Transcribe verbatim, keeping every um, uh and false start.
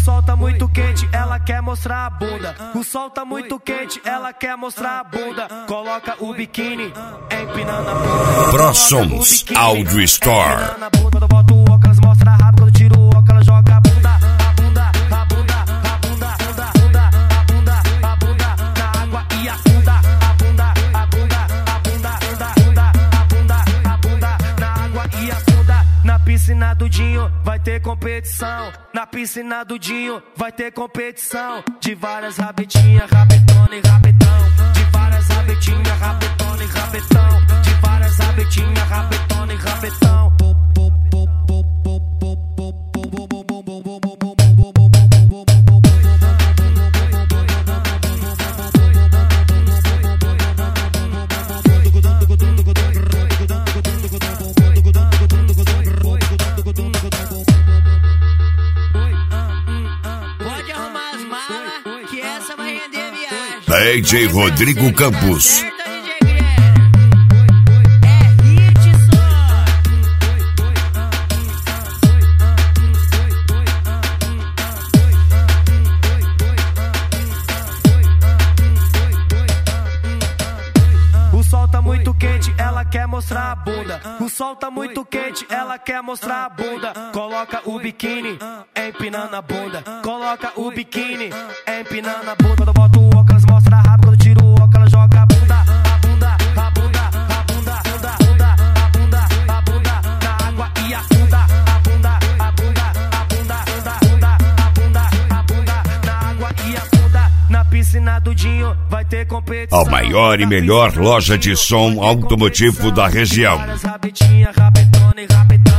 sol tá muito quente, ela quer mostrar a bunda. O sol tá muito quente, ela quer mostrar a bunda. Coloca o biquíni, empinando a bunda. ProSons Audio Store. Empinando a bunda, quando eu boto o óculos, mostra rabo. Quando eu tiro o óculos, joga a bunda. A bunda, a bunda, a bunda, a bunda, a bunda, a bunda, na água e afunda. A bunda, a bunda, a bunda, a bunda, a bunda, a bunda, na água e afunda. Na piscina do Dinho vai ter competição. Na piscina do Dinho vai ter competição. De várias rabetinhas, rabetona e rabetão. De várias rabetinhas, rabetona e rabetão. De várias rabetinhas, rabetona e rabetão. D J Rodrigo Campos. O sol tá muito quente, ela quer mostrar a bunda. O sol tá muito quente, ela quer mostrar a bunda. Coloca o biquíni, empinando a bunda. Coloca o biquíni, empinando a bunda. Quando eu boto o óculos, mostra rabo. Quando eu tiro o óculos, joga a bunda. A bunda, a bunda, a bunda, a bunda, a bunda, a bunda, na água e afunda. A bunda, a bunda, a bunda, a bunda, a bunda, a bunda, na água e afunda. Na piscina do Dinho vai ter competição. A maior e melhor loja de som automotivo da região. Rabetinha, rabetona e rabetão.